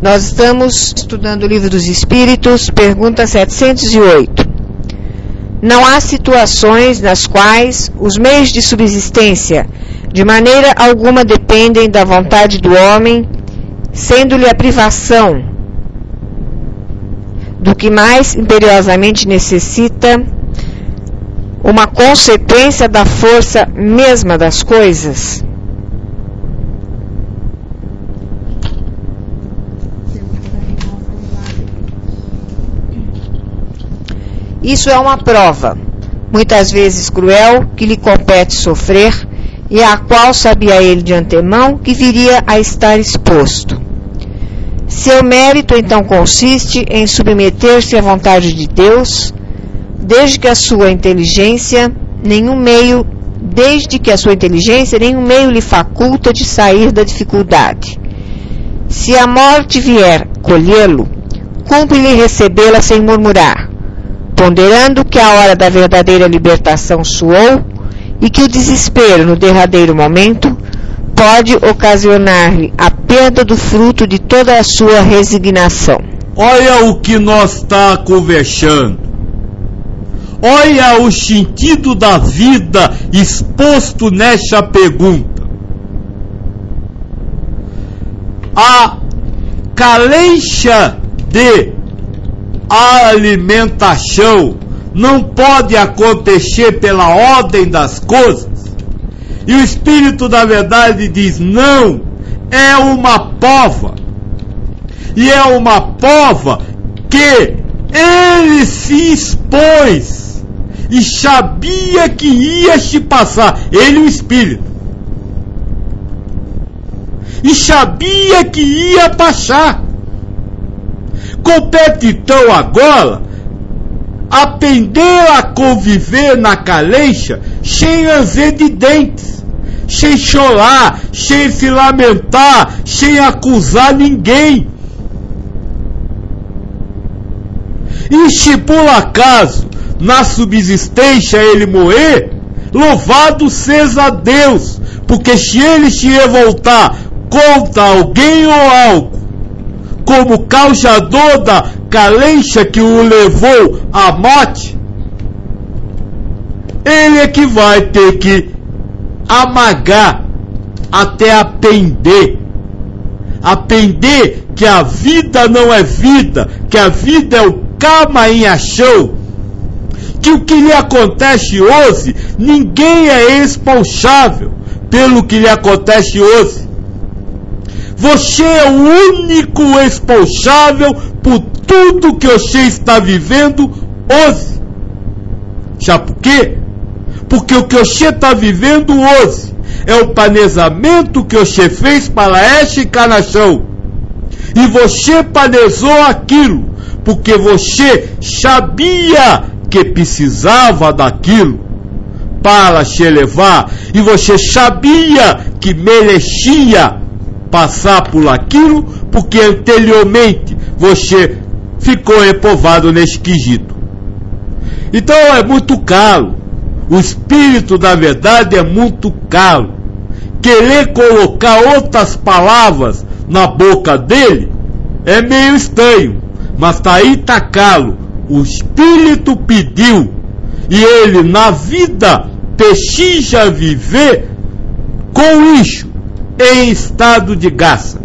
Nós estamos estudando o Livro dos Espíritos, pergunta 708. Não há situações nas quais os meios de subsistência de maneira alguma dependem da vontade do homem, sendo-lhe a privação do que mais imperiosamente necessita uma consequência da força mesma das coisas? Isso é uma prova, muitas vezes cruel, que lhe compete sofrer, e à qual sabia ele de antemão que viria a estar exposto. Seu mérito então consiste em submeter-se à vontade de Deus, desde que a sua inteligência nenhum meio lhe faculta de sair da dificuldade. Se a morte vier colhê-lo, cumpre-lhe recebê-la sem murmurar, ponderando que a hora da verdadeira libertação soou e que o desespero no derradeiro momento pode ocasionar-lhe a perda do fruto de toda a sua resignação. Olha o que nós está conversando. Olha o sentido da vida exposto nesta pergunta. A carência de alimentação não pode acontecer pela ordem das coisas. E o Espírito da Verdade diz: não, é uma prova. E é uma prova que ele se expôs e sabia que ia se passar. Ele, o Espírito. E sabia que ia passar. Compete então agora aprender a conviver na carência sem ranger de dentes, sem chorar, sem se lamentar, sem acusar ninguém. E se por acaso na subsistência ele morrer, louvado seja Deus, porque se ele se revoltar contra alguém ou algo, como causador da carência que o levou à morte, ele é que vai ter que amagar até aprender que a vida não é vida, que a vida é o karma em ação, que o que lhe acontece hoje, ninguém é responsável pelo que lhe acontece hoje. Você é o único responsável por tudo que você está vivendo hoje. Sabe por quê? Porque o que você está vivendo hoje é o planejamento que você fez para esta encarnação. E você planejou aquilo porque você sabia que precisava daquilo para se elevar. E você sabia que merecia passar por aquilo, porque anteriormente você ficou reprovado nesse quesito. Então é muito caro. O Espírito da Verdade é muito caro. Querer colocar outras palavras na boca dele é meio estranho, mas tá aí, tá caro. O Espírito pediu, e ele na vida precisa viver com isso, em estado de graça.